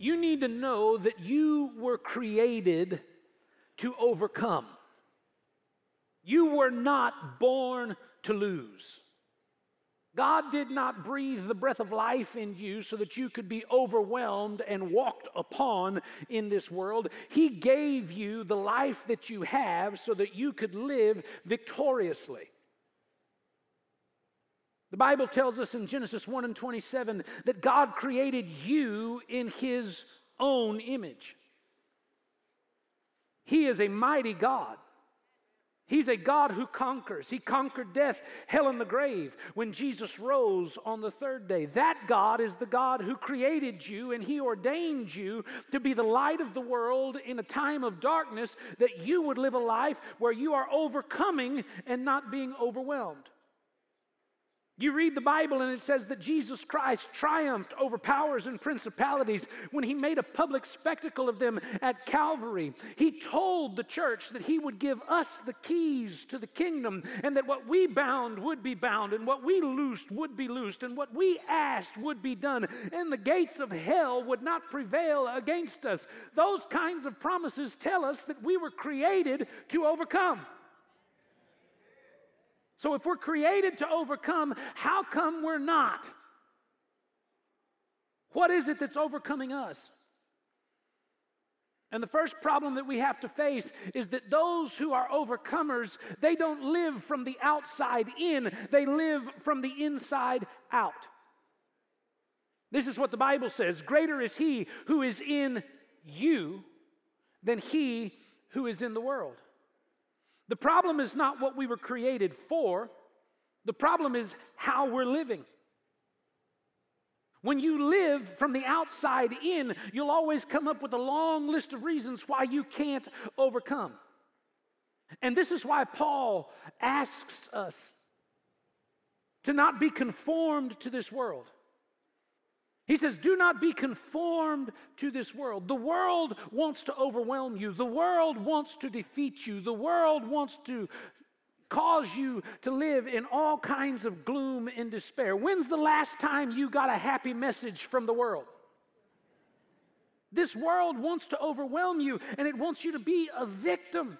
You need to know that you were created to overcome. You were not born to lose. God did not breathe the breath of life in you so that you could be overwhelmed and walked upon in this world. He gave you the life that you have so that you could live victoriously. The Bible tells us in Genesis 1 and 27 that God created you in His own image. He is a mighty God. He's a God who conquers. He conquered death, hell, and the grave when Jesus rose on the third day. That God is the God who created you, and He ordained you to be the light of the world in a time of darkness, that you would live a life where you are overcoming and not being overwhelmed. You read the Bible and it says that Jesus Christ triumphed over powers and principalities when He made a public spectacle of them at Calvary. He told the church that He would give us the keys to the kingdom, and that what we bound would be bound, and what we loosed would be loosed, and what we asked would be done, and the gates of hell would not prevail against us. Those kinds of promises tell us that we were created to overcome. So if we're created to overcome, how come we're not? What is it that's overcoming us? And the first problem that we have to face is that those who are overcomers, they don't live from the outside in, they live from the inside out. This is what the Bible says: greater is He who is in you than he who is in the world. The problem is not what we were created for. The problem is how we're living. When you live from the outside in, you'll always come up with a long list of reasons why you can't overcome. And this is why Paul asks us to not be conformed to this world. He says, do not be conformed to this world. The world wants to overwhelm you. The world wants to defeat you. The world wants to cause you to live in all kinds of gloom and despair. When's the last time you got a happy message from the world? This world wants to overwhelm you, and it wants you to be a victim.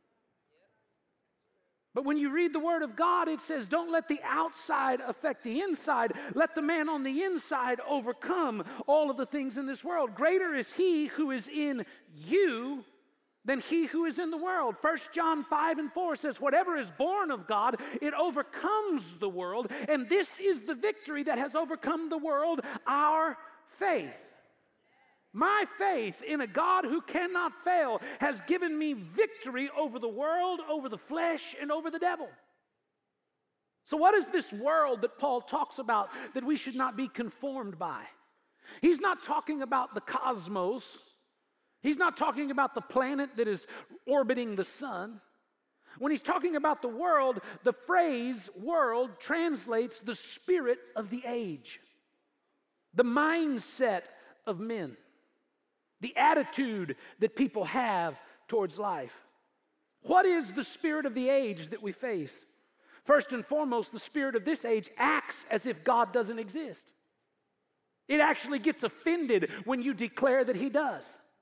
But when you read the Word of God, it says, don't let the outside affect the inside. Let the man on the inside overcome all of the things in this world. Greater is He who is in you than he who is in the world. 1 John 5 and 4 says, whatever is born of God, it overcomes the world. And this is the victory that has overcome the world, our faith. My faith in a God who cannot fail has given me victory over the world, over the flesh, and over the devil. So what is this world that Paul talks about that we should not be conformed by? He's not talking about the cosmos. He's not talking about the planet that is orbiting the sun. When he's talking about the world, the phrase world translates the spirit of the age, the mindset of men, the attitude that people have towards life. What is the spirit of the age that we face? First and foremost, the spirit of this age acts as if God doesn't exist. It actually gets offended when you declare that He does.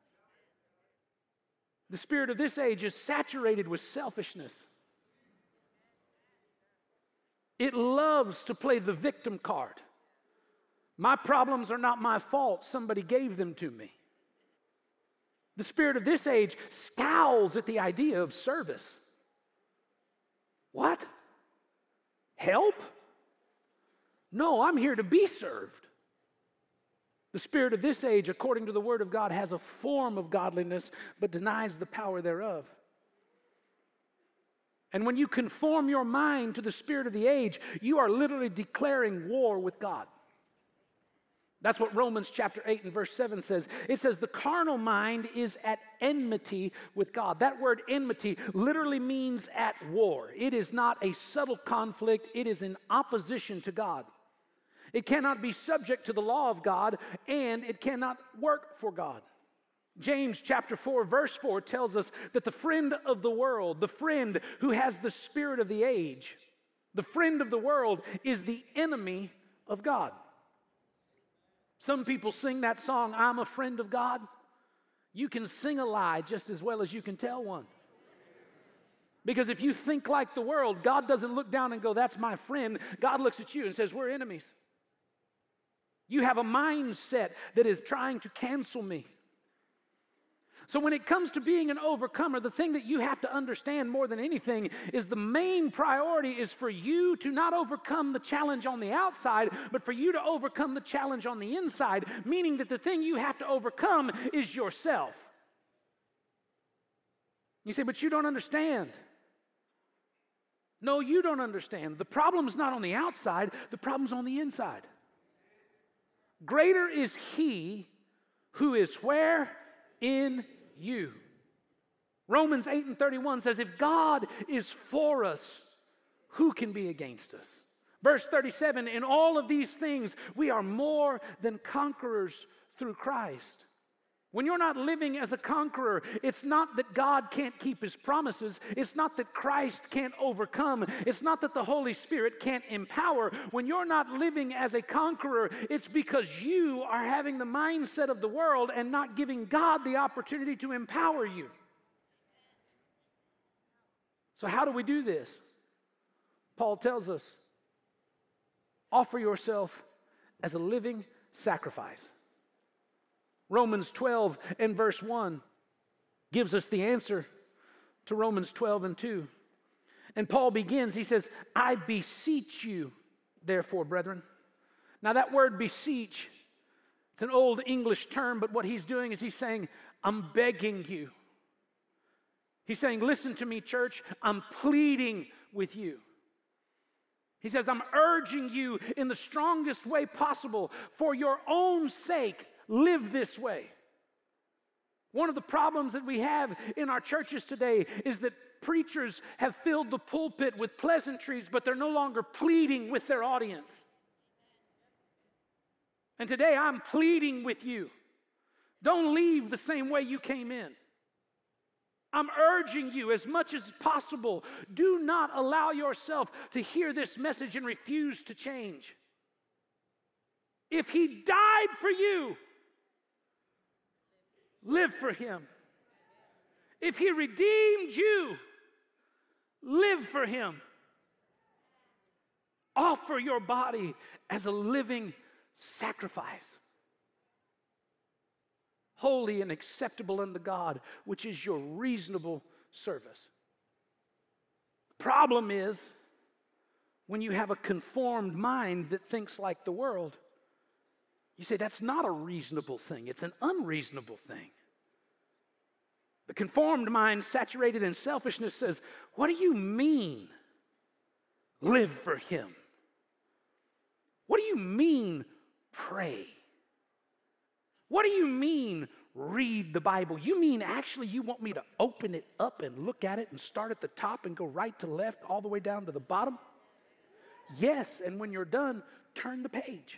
The spirit of this age is saturated with selfishness. It loves to play the victim card. My problems are not my fault. Somebody gave them to me. The spirit of this age scowls at the idea of service. What? Help? No, I'm here to be served. The spirit of this age, according to the Word of God, has a form of godliness, but denies the power thereof. And when you conform your mind to the spirit of the age, you are literally declaring war with God. That's what Romans chapter 8 and verse 7 says. It says the carnal mind is at enmity with God. That word enmity literally means at war. It is not a subtle conflict. It is in opposition to God. It cannot be subject to the law of God, and it cannot work for God. James chapter 4 verse 4 tells us that the friend of the world, the friend who has the spirit of the age, the friend of the world is the enemy of God. Some people sing that song, I'm a friend of God. You can sing a lie just as well as you can tell one. Because if you think like the world, God doesn't look down and go, that's my friend. God looks at you and says, we're enemies. You have a mindset that is trying to cancel me. So when it comes to being an overcomer, the thing that you have to understand more than anything is the main priority is for you to not overcome the challenge on the outside, but for you to overcome the challenge on the inside, meaning that the thing you have to overcome is yourself. You say, but you don't understand. No, you don't understand. The problem's not on the outside, the problem's on the inside. Greater is he who is where? In you. Romans 8:31 says, if God is for us, who can be against us? Verse 37, in all of these things, we are more than conquerors through Christ. When you're not living as a conqueror, it's not that God can't keep his promises. It's not that Christ can't overcome. It's not that the Holy Spirit can't empower. When you're not living as a conqueror, it's because you are having the mindset of the world and not giving God the opportunity to empower you. So how do we do this? Paul tells us, offer yourself as a living sacrifice. Romans 12 and verse 1 gives us the answer to Romans 12 and 2. And Paul begins, he says, I beseech you, therefore, brethren. Now that word beseech, it's an old English term, but what he's doing is he's saying, I'm begging you. He's saying, listen to me, church, I'm pleading with you. He says, I'm urging you in the strongest way possible for your own sake. Live this way. One of the problems that we have in our churches today is that preachers have filled the pulpit with pleasantries, but they're no longer pleading with their audience. And today I'm pleading with you. Don't leave the same way you came in. I'm urging you as much as possible, do not allow yourself to hear this message and refuse to change. If he died for you, live for him. If he redeemed you, live for him. Offer your body as a living sacrifice, holy and acceptable unto God, which is your reasonable service. Problem is, when you have a conformed mind that thinks like the world, you say, that's not a reasonable thing. It's an unreasonable thing. The conformed mind, saturated in selfishness, says, what do you mean, live for him? What do you mean, pray? What do you mean, read the Bible? You mean actually you want me to open it up and look at it and start at the top and go right to left all the way down to the bottom? Yes, and when you're done, turn the page.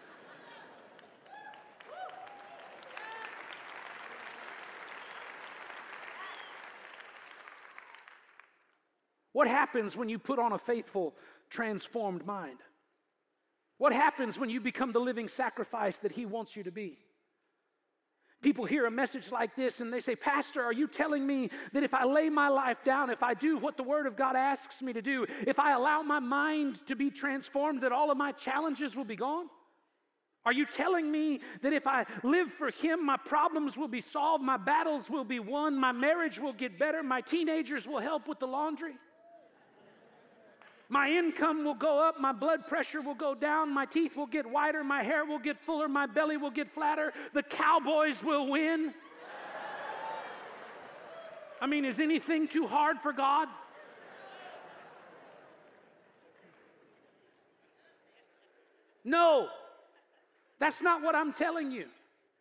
What happens when you put on a faithful, transformed mind? What happens when you become the living sacrifice that he wants you to be? People hear a message like this and they say, Pastor, are you telling me that if I lay my life down, if I do what the Word of God asks me to do, if I allow my mind to be transformed, that all of my challenges will be gone? Are you telling me that if I live for him, my problems will be solved, my battles will be won, my marriage will get better, my teenagers will help with the laundry? My income will go up, my blood pressure will go down, my teeth will get whiter, my hair will get fuller, my belly will get flatter, the Cowboys will win. I mean, is anything too hard for God? No, that's not what I'm telling you.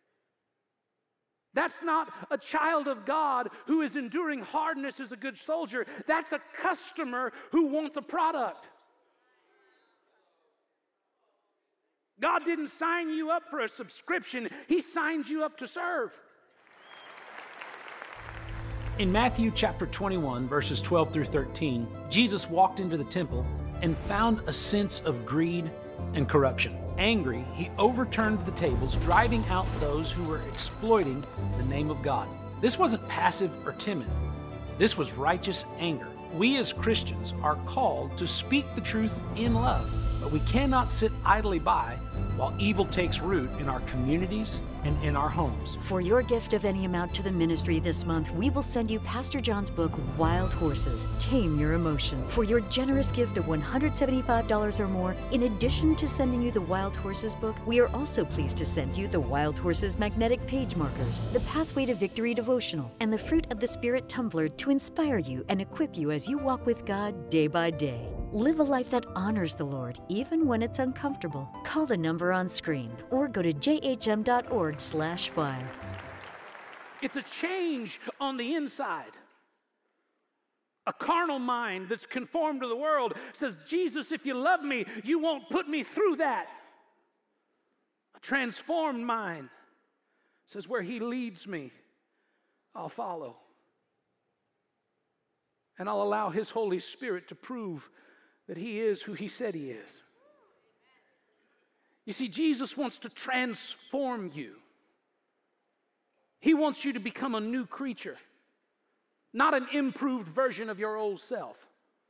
That's not a child of God who is enduring hardness as a good soldier. That's a customer who wants a product. God didn't sign you up for a subscription. He signed you up to serve. In Matthew chapter 21, verses 12 through 13, Jesus walked into the temple and found a sense of greed and corruption. Angry, he overturned the tables, driving out those who were exploiting the name of God. This wasn't passive or timid. This was righteous anger. We as Christians are called to speak the truth in love, but we cannot sit idly by while evil takes root in our communities and in our homes. For your gift of any amount to the ministry this month, we will send you Pastor John's book, Wild Horses, Tame Your Emotion. For your generous gift of $175 or more, in addition to sending you the Wild Horses book, we are also pleased to send you the Wild Horses magnetic page markers, the Pathway to Victory devotional, and the Fruit of the Spirit tumbler to inspire you and equip you as you walk with God day by day. Live a life that honors the Lord, even when it's uncomfortable. Call the number on screen or go to jhm.org/file. It's a change on the inside. A carnal mind that's conformed to the world says, Jesus, if you love me, you won't put me through that. A transformed mind says, where he leads me, I'll follow. And I'll allow his Holy Spirit to prove that he is who he said he is. You see, Jesus wants to transform you. He wants you to become a new creature, not an improved version of your old self.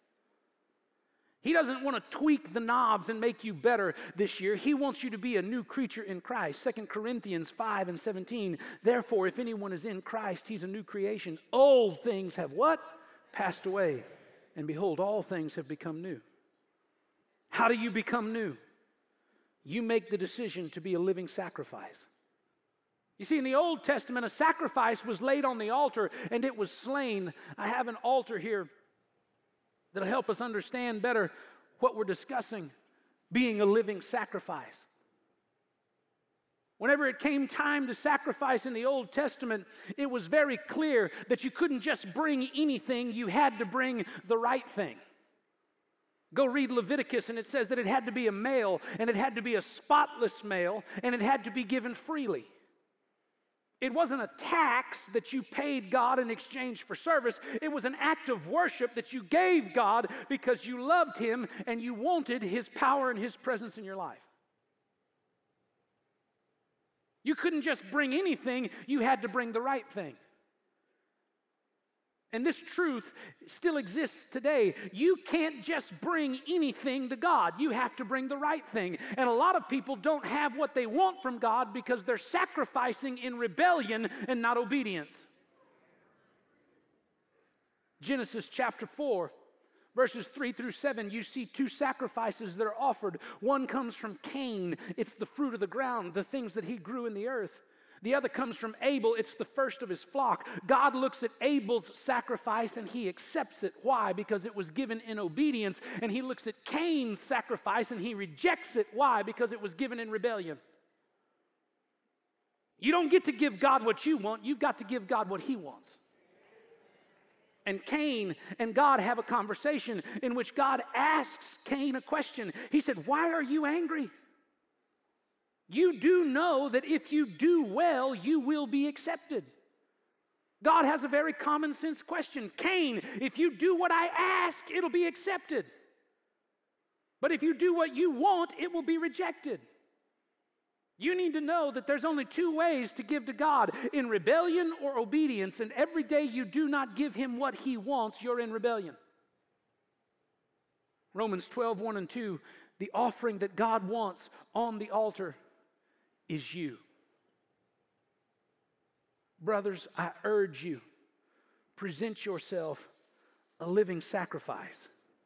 He doesn't want to tweak the knobs and make you better this year. He wants you to be a new creature in Christ. 2 Corinthians 5:17. Therefore, if anyone is in Christ, he's a new creation. Old things have what? Passed away. And behold, all things have become new. How do you become new? You make the decision to be a living sacrifice. You see, in the Old Testament, a sacrifice was laid on the altar and it was slain. I have an altar here that'll help us understand better what we're discussing, being a living sacrifice. Whenever it came time to sacrifice in the Old Testament, it was very clear that you couldn't just bring anything, you had to bring the right thing. Go read Leviticus, and it says that it had to be a male, and it had to be a spotless male, and it had to be given freely. It wasn't a tax that you paid God in exchange for service. It was an act of worship that you gave God because you loved him and you wanted his power and his presence in your life. You couldn't just bring anything, you had to bring the right thing. And this truth still exists today. You can't just bring anything to God. You have to bring the right thing. And a lot of people don't have what they want from God because they're sacrificing in rebellion and not obedience. Genesis chapter 4, verses 3-7, you see two sacrifices that are offered. One comes from Cain. It's the fruit of the ground, the things that he grew in the earth. The other comes from Abel. It's the first of his flock. God looks at Abel's sacrifice and he accepts it. Why? Because it was given in obedience. And he looks at Cain's sacrifice and he rejects it. Why? Because it was given in rebellion. You don't get to give God what you want. You've got to give God what he wants. And Cain and God have a conversation in which God asks Cain a question. He said, "Why are you angry? You do know that if you do well, you will be accepted." God has a very common sense question. Cain, if you do what I ask, it'll be accepted. But if you do what you want, it will be rejected. You need to know that there's only two ways to give to God, in rebellion or obedience. And every day you do not give him what he wants, you're in rebellion. Romans 12:1-2, the offering that God wants on the altar is you. Brothers, I urge you, present yourself a living sacrifice.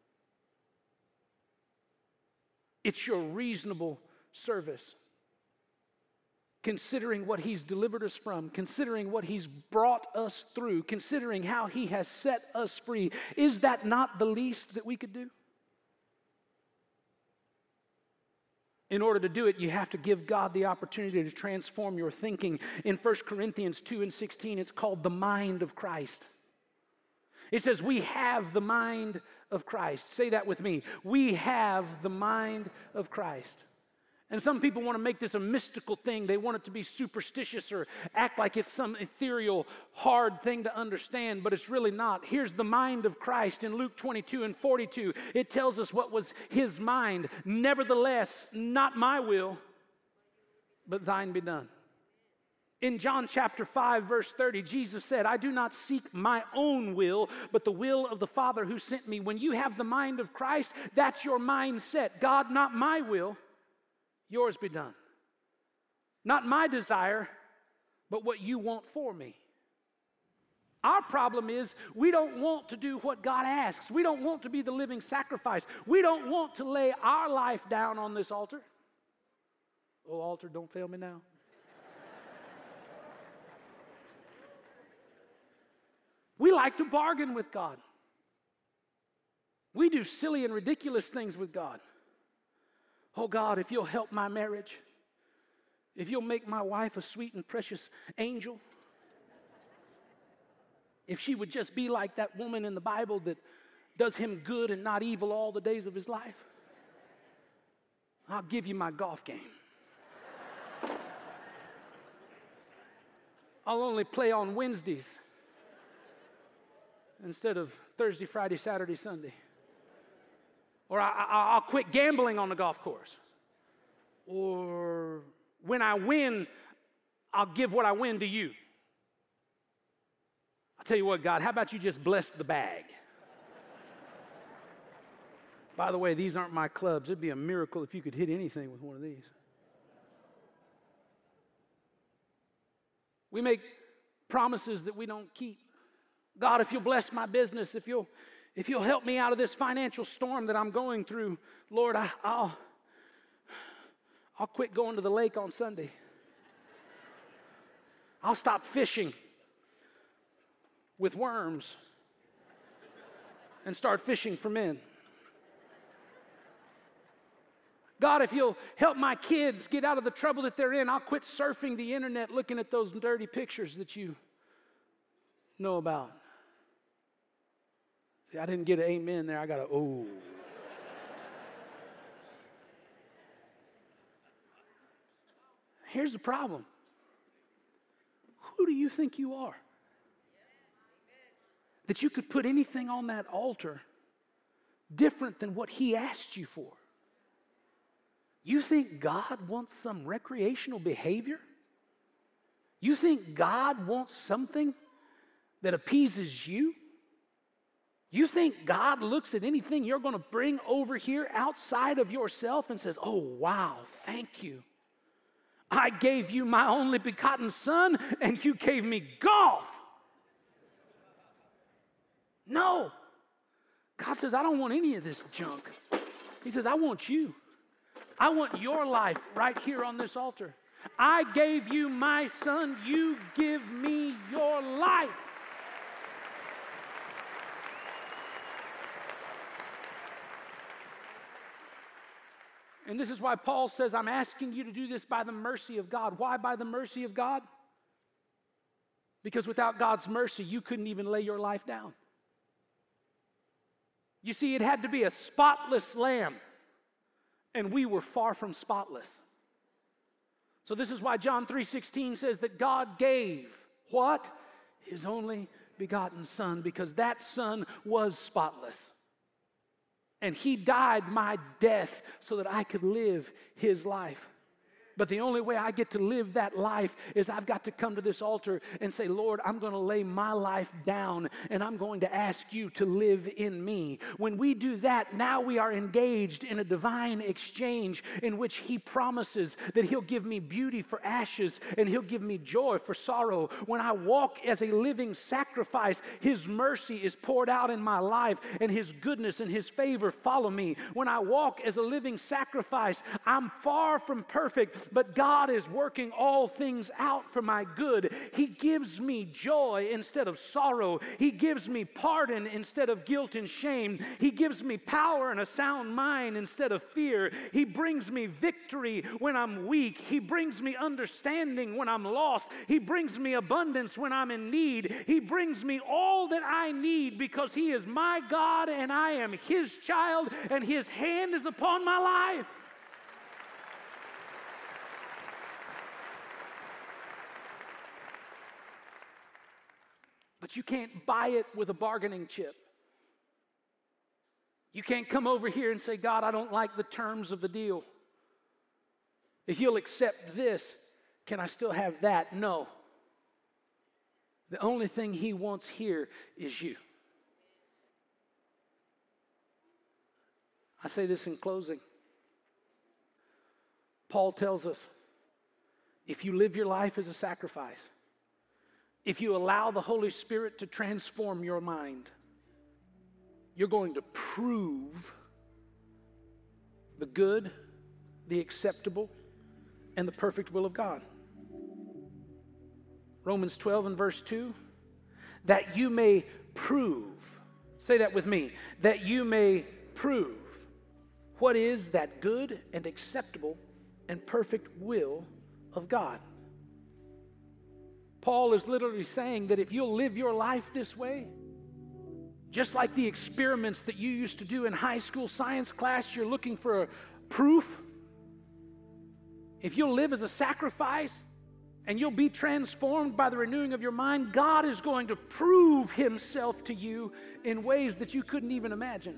It's your reasonable service. Considering what he's delivered us from, considering what he's brought us through, considering how he has set us free, is that not the least that we could do? In order to do it, you have to give God the opportunity to transform your thinking. In 1 Corinthians 2:16, it's called the mind of Christ. It says, we have the mind of Christ. Say that with me. We have the mind of Christ. And some people want to make this a mystical thing. They want it to be superstitious or act like it's some ethereal, hard thing to understand, but it's really not. Here's the mind of Christ in Luke 22:42. It tells us what was his mind. Nevertheless, not my will, but thine be done. In John chapter 5, verse 30, Jesus said, I do not seek my own will, but the will of the Father who sent me. When you have the mind of Christ, that's your mindset. God, not my will, yours be done. Not my desire, but what you want for me. Our problem is we don't want to do what God asks. We don't want to be the living sacrifice. We don't want to lay our life down on this altar. Oh, altar, don't fail me now. We like to bargain with God. We do silly and ridiculous things with God. Oh God, if you'll help my marriage, if you'll make my wife a sweet and precious angel, if she would just be like that woman in the Bible that does him good and not evil all the days of his life, I'll give you my golf game. I'll only play on Wednesdays instead of Thursday, Friday, Saturday, Sunday. Or I'll quit gambling on the golf course. Or when I win, I'll give what I win to you. I'll tell you what, God, how about you just bless the bag? By the way, these aren't my clubs. It'd be a miracle if you could hit anything with one of these. We make promises that we don't keep. God, if you'll bless my business, if you'll help me out of this financial storm that I'm going through, Lord, I'll quit going to the lake on Sunday. I'll stop fishing with worms and start fishing for men. God, if you'll help my kids get out of the trouble that they're in, I'll quit surfing the internet looking at those dirty pictures that you know about. See, I didn't get an amen there. I got a oh. Here's the problem. Who do you think you are? That you could put anything on that altar different than what he asked you for. You think God wants some recreational behavior? You think God wants something that appeases you? You think God looks at anything you're going to bring over here outside of yourself and says, oh, wow, thank you. I gave you my only begotten son and you gave me golf. No. God says, I don't want any of this junk. He says, I want you. I want your life right here on this altar. I gave you my son. You give me your life. And this is why Paul says, I'm asking you to do this by the mercy of God. Why by the mercy of God? Because without God's mercy, you couldn't even lay your life down. You see, it had to be a spotless lamb, and we were far from spotless. So this is why John 3:16 says that God gave what? His only begotten son, because that son was spotless. And he died my death so that I could live his life. But the only way I get to live that life is I've got to come to this altar and say, Lord, I'm going to lay my life down and I'm going to ask you to live in me. When we do that, now we are engaged in a divine exchange in which he promises that he'll give me beauty for ashes and he'll give me joy for sorrow. When I walk as a living sacrifice, his mercy is poured out in my life and his goodness and his favor follow me. When I walk as a living sacrifice, I'm far from perfect, but God is working all things out for my good. He gives me joy instead of sorrow. He gives me pardon instead of guilt and shame. He gives me power and a sound mind instead of fear. He brings me victory when I'm weak. He brings me understanding when I'm lost. He brings me abundance when I'm in need. He brings me all that I need because he is my God and I am his child and his hand is upon my life. But you can't buy it with a bargaining chip. You can't come over here and say, God, I don't like the terms of the deal. If you'll accept this, can I still have that? No. The only thing he wants here is you. I say this in closing. Paul tells us, if you live your life as a sacrifice, if you allow the Holy Spirit to transform your mind, you're going to prove the good, the acceptable, and the perfect will of God. Romans 12 and verse 2, that you may prove, say that with me, that you may prove what is that good and acceptable and perfect will of God. Paul is literally saying that if you'll live your life this way, just like the experiments that you used to do in high school science class, you're looking for a proof. If you'll live as a sacrifice and you'll be transformed by the renewing of your mind, God is going to prove himself to you in ways that you couldn't even imagine.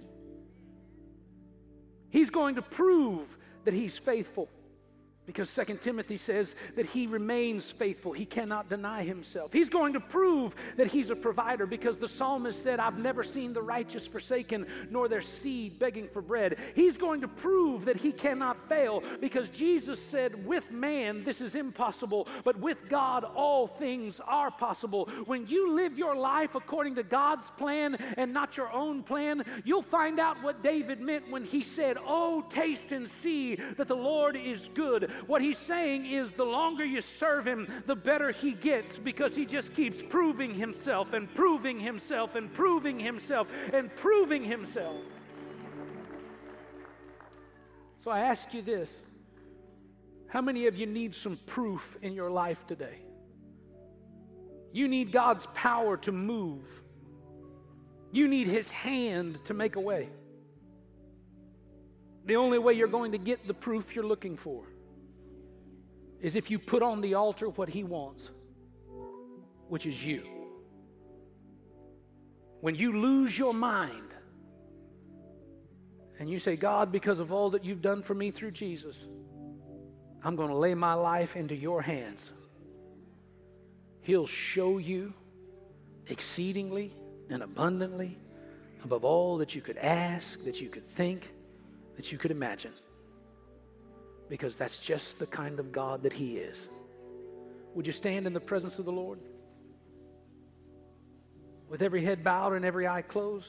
He's going to prove that he's faithful. Because 2 Timothy says that he remains faithful. He cannot deny himself. He's going to prove that he's a provider because the psalmist said, I've never seen the righteous forsaken, nor their seed begging for bread. He's going to prove that he cannot fail because Jesus said, with man this is impossible, but with God all things are possible. When you live your life according to God's plan and not your own plan, you'll find out what David meant when he said, oh, taste and see that the Lord is good. What he's saying is the longer you serve him, the better he gets because he just keeps proving himself and proving himself and proving himself and proving himself. So I ask you this, how many of you need some proof in your life today? You need God's power to move. You need his hand to make a way. The only way you're going to get the proof you're looking for is if you put on the altar what he wants, which is you. When you lose your mind and you say, God, because of all that you've done for me through Jesus, I'm going to lay my life into your hands. He'll show you exceedingly and abundantly above all that you could ask, that you could think, that you could imagine. Because that's just the kind of God that he is. Would you stand in the presence of the Lord? With every head bowed and every eye closed.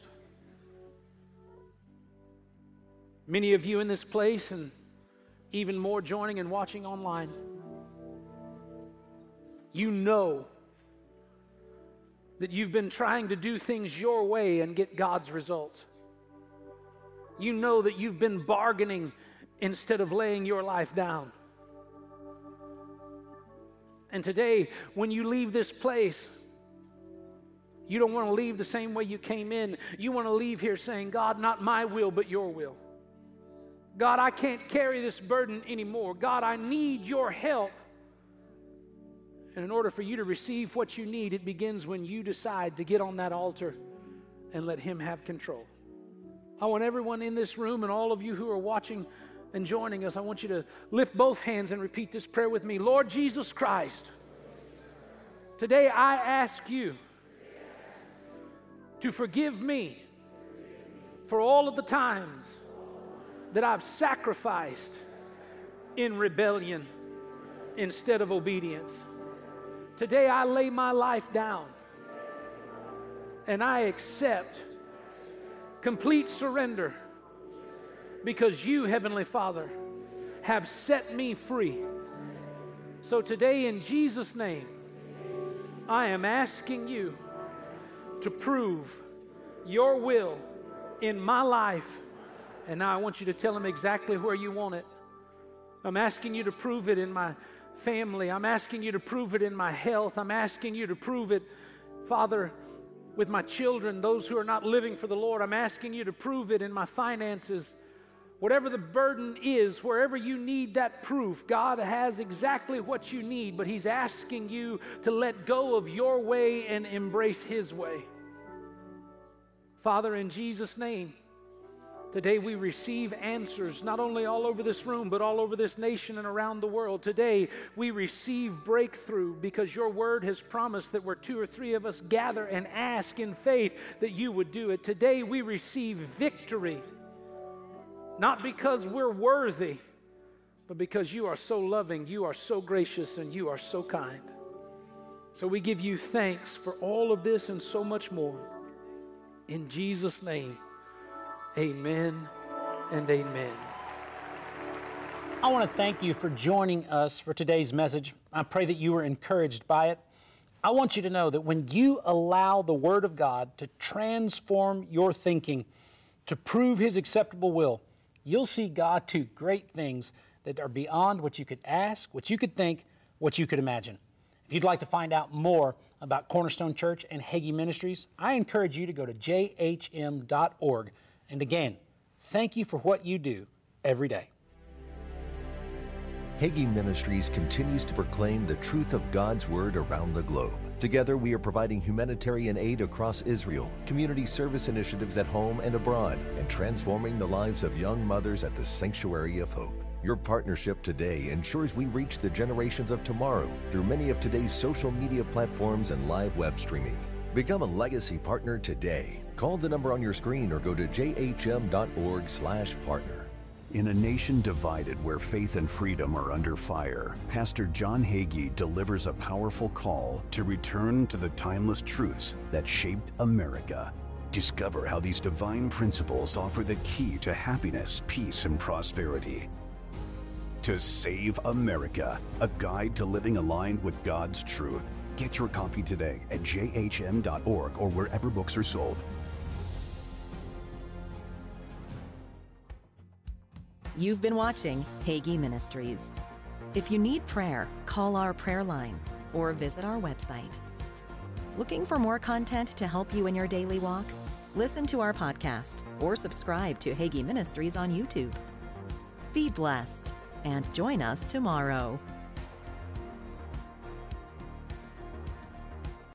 Many of you in this place and even more joining and watching online, you know that you've been trying to do things your way and get God's results. You know that you've been bargaining instead of laying your life down. And today, when you leave this place, you don't want to leave the same way you came in. You want to leave here saying, God, not my will, but your will. God, I can't carry this burden anymore. God, I need your help. And in order for you to receive what you need, it begins when you decide to get on that altar and let him have control. I want everyone in this room and all of you who are watching and joining us, I want you to lift both hands and repeat this prayer with me. Lord Jesus Christ, today I ask you to forgive me for all of the times that I've sacrificed in rebellion instead of obedience. Today I lay my life down and I accept complete surrender because you, Heavenly Father, have set me free. So today, in Jesus' name, I am asking you to prove your will in my life. And now I want you to tell him exactly where you want it. I'm asking you to prove it in my family. I'm asking you to prove it in my health. I'm asking you to prove it, Father, with my children, those who are not living for the Lord. I'm asking you to prove it in my finances. Whatever the burden is, wherever you need that proof, God has exactly what you need, but He's asking you to let go of your way and embrace His way. Father, in Jesus' name, today we receive answers, not only all over this room, but all over this nation and around the world. Today we receive breakthrough because your word has promised that where 2 or 3 of us gather and ask in faith that you would do it. Today we receive victory, not because we're worthy, but because you are so loving, you are so gracious, and you are so kind. So we give you thanks for all of this and so much more. In Jesus' name, amen and amen. I want to thank you for joining us for today's message. I pray that you were encouraged by it. I want you to know that when you allow the Word of God to transform your thinking, to prove His acceptable will, you'll see God do great things that are beyond what you could ask, what you could think, what you could imagine. If you'd like to find out more about Cornerstone Church and Hagee Ministries, I encourage you to go to jhm.org. And again, thank you for what you do every day. Hagee Ministries continues to proclaim the truth of God's Word around the globe. Together, we are providing humanitarian aid across Israel, community service initiatives at home and abroad, and transforming the lives of young mothers at the Sanctuary of Hope. Your partnership today ensures we reach the generations of tomorrow through many of today's social media platforms and live web streaming. Become a legacy partner today. Call the number on your screen or go to jhm.org/partner. In a nation divided where faith and freedom are under fire, Pastor John Hagee delivers a powerful call to return to the timeless truths that shaped America. Discover how these divine principles offer the key to happiness, peace, and prosperity. To Save America, a guide to living aligned with God's truth. Get your copy today at jhm.org or wherever books are sold. You've been watching Hagee Ministries. If you need prayer, call our prayer line or visit our website. Looking for more content to help you in your daily walk? Listen to our podcast or subscribe to Hagee Ministries on YouTube. Be blessed and join us tomorrow.